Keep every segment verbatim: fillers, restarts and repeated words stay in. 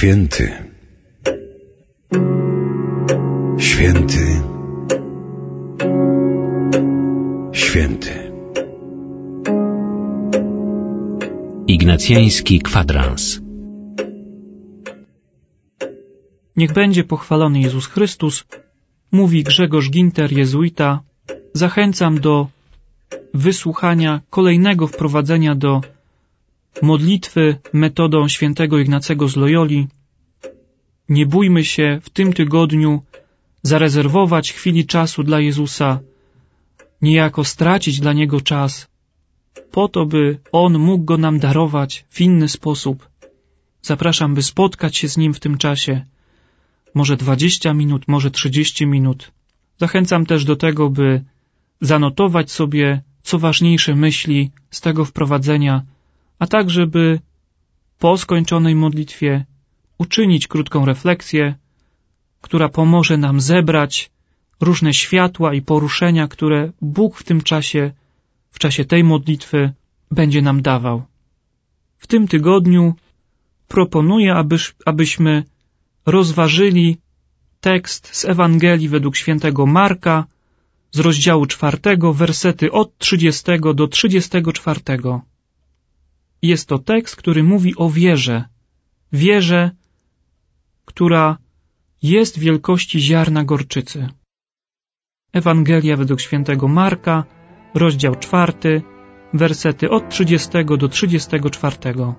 Święty, święty, święty. Ignacjański kwadrans. Niech będzie pochwalony Jezus Chrystus, mówi Grzegorz Ginter, jezuita. Zachęcam do wysłuchania kolejnego wprowadzenia do modlitwy metodą świętego Ignacego z Loyoli. Nie bójmy się w tym tygodniu zarezerwować chwili czasu dla Jezusa, niejako stracić dla Niego czas, po to, by On mógł go nam darować w inny sposób. Zapraszam, by spotkać się z Nim w tym czasie. Może dwadzieścia minut, może trzydzieści minut. Zachęcam też do tego, by zanotować sobie co ważniejsze myśli z tego wprowadzenia, a także by po skończonej modlitwie uczynić krótką refleksję, która pomoże nam zebrać różne światła i poruszenia, które Bóg w tym czasie, w czasie tej modlitwy będzie nam dawał. W tym tygodniu proponuję, abyś, abyśmy rozważyli tekst z Ewangelii według świętego Marka z rozdziału czwartego, wersety od trzydziestego do trzydziestego czwartego. Jest to tekst, który mówi o wierze. Wierze, która jest wielkości ziarna gorczycy. Ewangelia według świętego Marka, rozdział czwarty, wersety od trzydziestego do trzydziestego czwartego.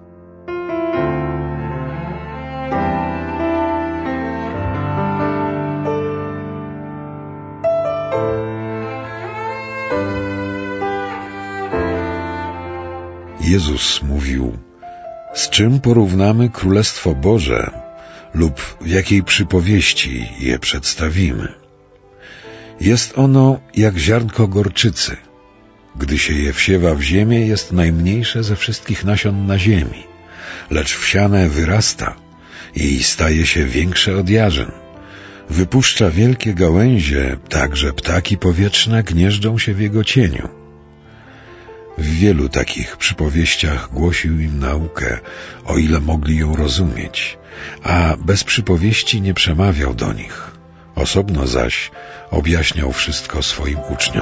Jezus mówił: z czym porównamy Królestwo Boże lub w jakiej przypowieści je przedstawimy? Jest ono jak ziarnko gorczycy. Gdy się je wsiewa w ziemię, jest najmniejsze ze wszystkich nasion na ziemi, lecz wsiane wyrasta i staje się większe od jarzyn. Wypuszcza wielkie gałęzie, tak że ptaki powietrzne gnieżdżą się w jego cieniu. W wielu takich przypowieściach głosił im naukę, o ile mogli ją rozumieć, a bez przypowieści nie przemawiał do nich. Osobno zaś objaśniał wszystko swoim uczniom.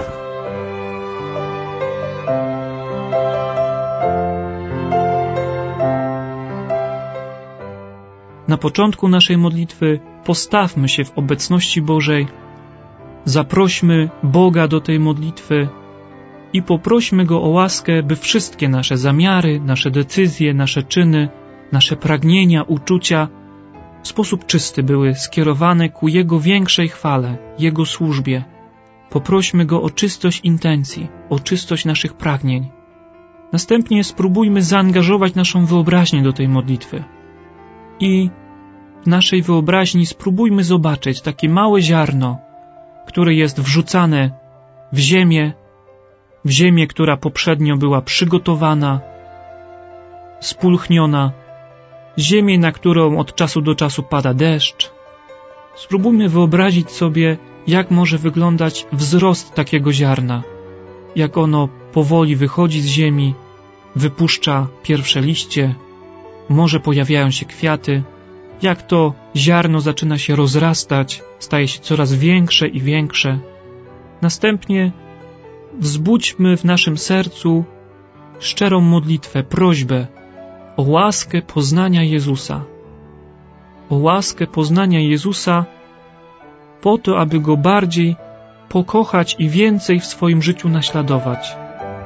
Na początku naszej modlitwy postawmy się w obecności Bożej, zaprośmy Boga do tej modlitwy i poprośmy Go o łaskę, by wszystkie nasze zamiary, nasze decyzje, nasze czyny, nasze pragnienia, uczucia w sposób czysty były skierowane ku Jego większej chwale, Jego służbie. Poprośmy Go o czystość intencji, o czystość naszych pragnień. Następnie spróbujmy zaangażować naszą wyobraźnię do tej modlitwy. I w naszej wyobraźni spróbujmy zobaczyć takie małe ziarno, które jest wrzucane w ziemię, w ziemię, która poprzednio była przygotowana, spulchniona, ziemię, na którą od czasu do czasu pada deszcz. Spróbujmy wyobrazić sobie, jak może wyglądać wzrost takiego ziarna, jak ono powoli wychodzi z ziemi, wypuszcza pierwsze liście, może pojawiają się kwiaty, jak to ziarno zaczyna się rozrastać, staje się coraz większe i większe. Następnie wzbudźmy w naszym sercu szczerą modlitwę, prośbę o łaskę poznania Jezusa. O łaskę poznania Jezusa po to, aby Go bardziej pokochać i więcej w swoim życiu naśladować.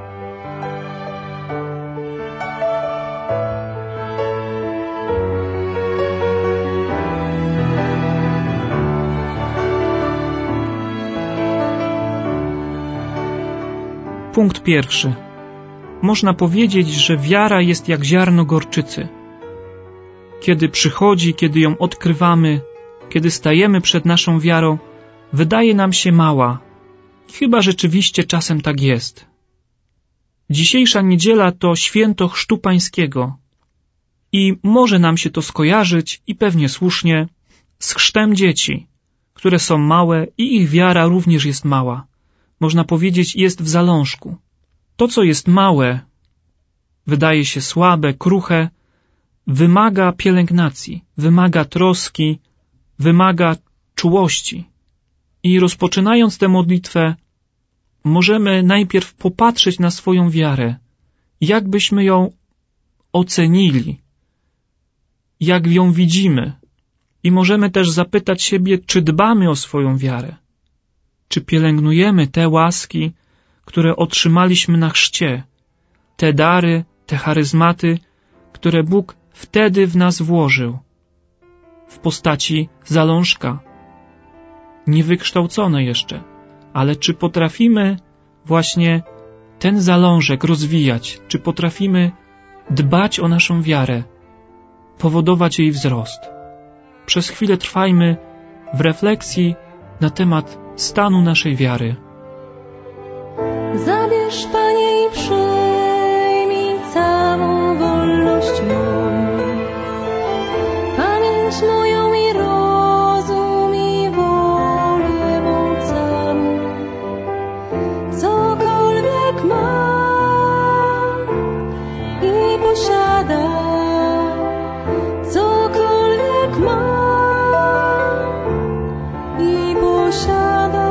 Punkt pierwszy. Można powiedzieć, że wiara jest jak ziarno gorczycy. Kiedy przychodzi, kiedy ją odkrywamy, kiedy stajemy przed naszą wiarą, wydaje nam się mała. Chyba rzeczywiście czasem tak jest. Dzisiejsza niedziela to święto Chrztu Pańskiego i może nam się to skojarzyć, i pewnie słusznie, z chrztem dzieci, które są małe i ich wiara również jest mała. Można powiedzieć, jest w zalążku. To, co jest małe, wydaje się słabe, kruche, wymaga pielęgnacji, wymaga troski, wymaga czułości. I rozpoczynając tę modlitwę, możemy najpierw popatrzeć na swoją wiarę, jak byśmy ją ocenili, jak ją widzimy. I możemy też zapytać siebie, czy dbamy o swoją wiarę, czy pielęgnujemy te łaski, które otrzymaliśmy na chrzcie, te dary, te charyzmaty, które Bóg wtedy w nas włożył, w postaci zalążka, niewykształcone jeszcze, ale czy potrafimy właśnie ten zalążek rozwijać, czy potrafimy dbać o naszą wiarę, powodować jej wzrost. Przez chwilę trwajmy w refleksji na temat stanu naszej wiary. Zabierz, Panie, i przyjmij całą wolność moją, pamięć moją i rozum i wolę mą całą. Cokolwiek mam i posiadam, cokolwiek mam i posiadam.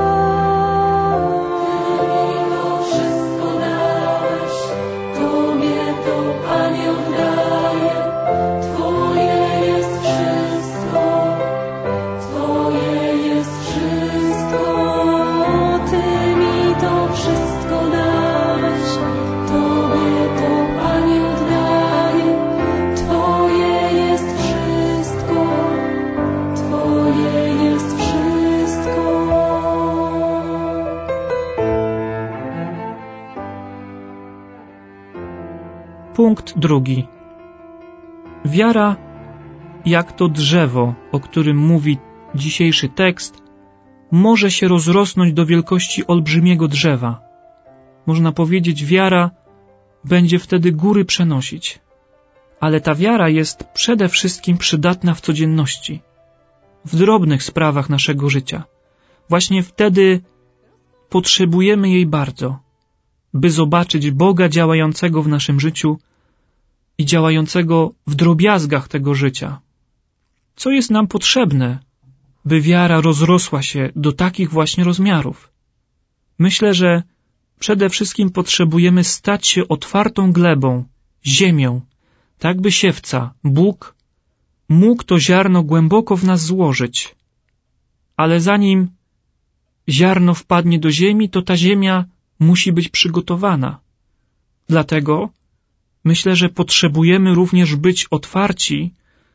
Punkt drugi. Wiara, jak to drzewo, o którym mówi dzisiejszy tekst, może się rozrosnąć do wielkości olbrzymiego drzewa. Można powiedzieć, wiara będzie wtedy góry przenosić. Ale ta wiara jest przede wszystkim przydatna w codzienności, w drobnych sprawach naszego życia. Właśnie wtedy potrzebujemy jej bardzo, by zobaczyć Boga działającego w naszym życiu i działającego w drobiazgach tego życia. Co jest nam potrzebne, by wiara rozrosła się do takich właśnie rozmiarów? Myślę, że przede wszystkim potrzebujemy stać się otwartą glebą, ziemią, tak by siewca, Bóg, mógł to ziarno głęboko w nas złożyć. Ale zanim ziarno wpadnie do ziemi, to ta ziemia musi być przygotowana. Dlatego myślę, że potrzebujemy również być otwarci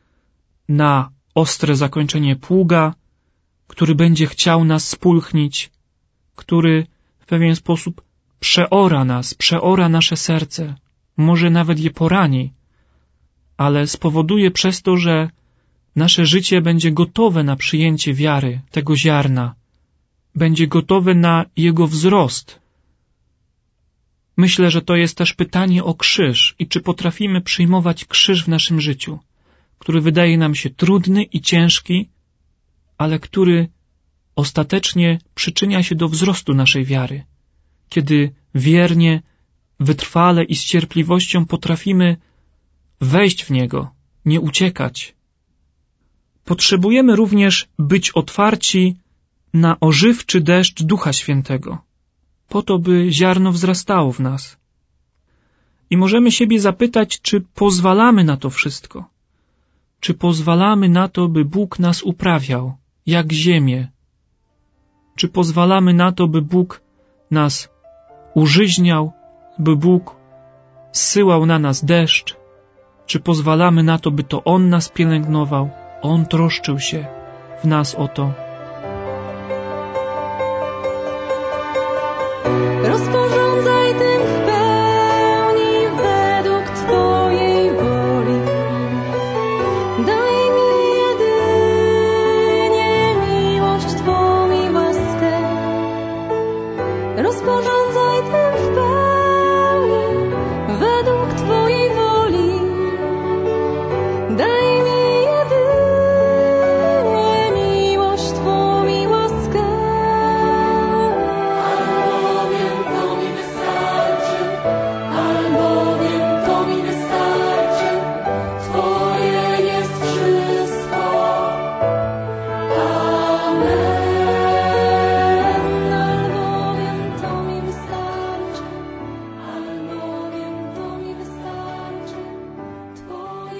na ostre zakończenie pługa, który będzie chciał nas spulchnić, który w pewien sposób przeora nas, przeora nasze serce, może nawet je porani, ale spowoduje przez to, że nasze życie będzie gotowe na przyjęcie wiary, tego ziarna, będzie gotowe na jego wzrost. Myślę, że to jest też pytanie o krzyż i czy potrafimy przyjmować krzyż w naszym życiu, który wydaje nam się trudny i ciężki, ale który ostatecznie przyczynia się do wzrostu naszej wiary, kiedy wiernie, wytrwale i z cierpliwością potrafimy wejść w niego, nie uciekać. Potrzebujemy również być otwarci na ożywczy deszcz Ducha Świętego, po to, by ziarno wzrastało w nas. I możemy siebie zapytać, czy pozwalamy na to wszystko? Czy pozwalamy na to, by Bóg nas uprawiał, jak ziemię? Czy pozwalamy na to, by Bóg nas użyźniał, by Bóg zsyłał na nas deszcz? Czy pozwalamy na to, by to On nas pielęgnował? On troszczył się w nas o to. Rozporządzaj tym w pełni według Twojej woli. Daj mi jedynie miłość Twą i łaskę. Rozporządzaj tym w pełni według Twojej woli. Daj mi jedynie miłość Twą i łaskę. Albowiem to mi wystarczy, Twoje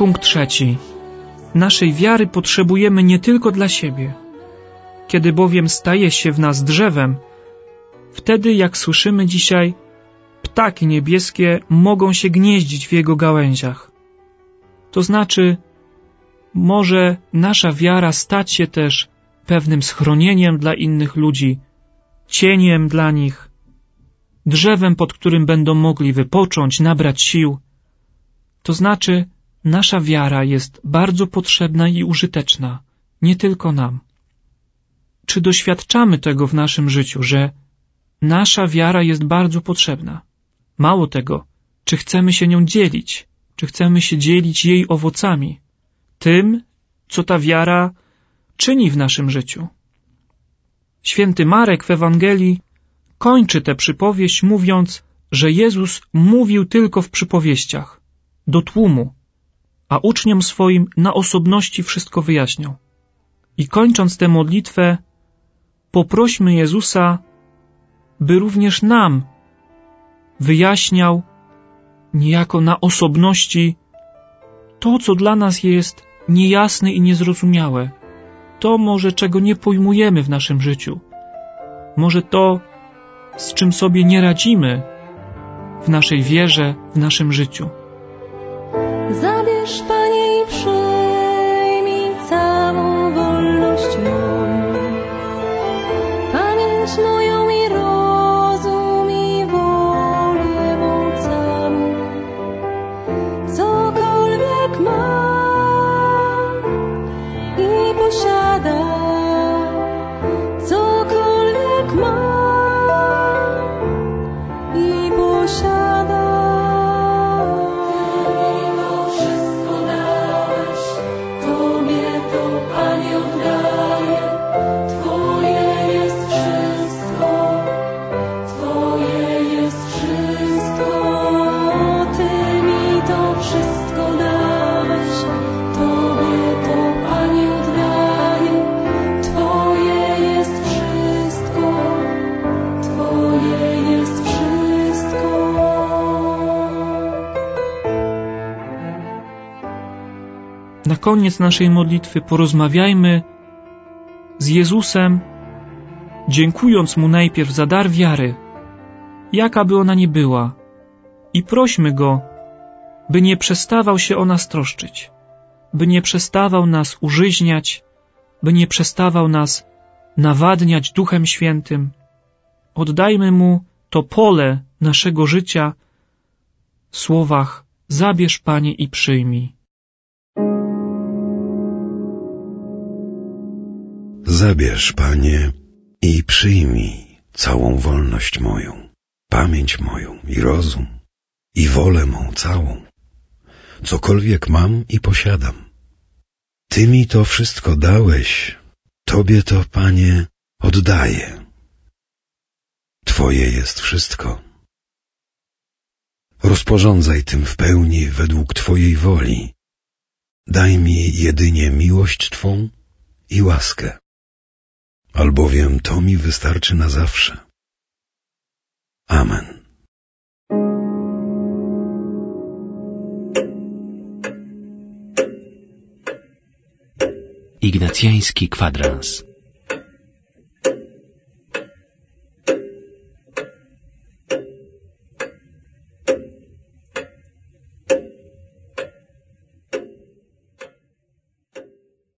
punkt trzeci. Naszej wiary potrzebujemy nie tylko dla siebie. Kiedy bowiem staje się w nas drzewem, wtedy, jak słyszymy dzisiaj, ptaki niebieskie mogą się gnieździć w jego gałęziach. To znaczy, może nasza wiara stać się też pewnym schronieniem dla innych ludzi, cieniem dla nich, drzewem, pod którym będą mogli wypocząć, nabrać sił. To znaczy, nasza wiara jest bardzo potrzebna i użyteczna, nie tylko nam. Czy doświadczamy tego w naszym życiu, że nasza wiara jest bardzo potrzebna? Mało tego, czy chcemy się nią dzielić? Czy chcemy się dzielić jej owocami? Tym, co ta wiara czyni w naszym życiu. Święty Marek w Ewangelii kończy tę przypowieść mówiąc, że Jezus mówił tylko w przypowieściach, do tłumu, a uczniom swoim na osobności wszystko wyjaśniał. I kończąc tę modlitwę, poprośmy Jezusa, by również nam wyjaśniał niejako na osobności to, co dla nas jest niejasne i niezrozumiałe. To może, czego nie pojmujemy w naszym życiu. Może to, z czym sobie nie radzimy w naszej wierze, w naszym życiu. Zabierz, Panie, i przyjmij całą wolność moją, pamięć moją i rozum i wolę mą całą. Cokolwiek mam i posiadam, cokolwiek mam i posiadam. Na koniec naszej modlitwy porozmawiajmy z Jezusem, dziękując Mu najpierw za dar wiary, jaka by ona ni była, i prośmy Go, by nie przestawał się o nas troszczyć, by nie przestawał nas użyźniać, by nie przestawał nas nawadniać Duchem Świętym. Oddajmy Mu to pole naszego życia w słowach: zabierz, Panie, i przyjmij. Zabierz, Panie, i przyjmij całą wolność moją, pamięć moją i rozum, i wolę mą całą, cokolwiek mam i posiadam. Ty mi to wszystko dałeś, Tobie to, Panie, oddaję. Twoje jest wszystko. Rozporządzaj tym w pełni według Twojej woli. Daj mi jedynie miłość Twą i łaskę, albowiem to mi wystarczy na zawsze. Amen. Ignacjański kwadrans.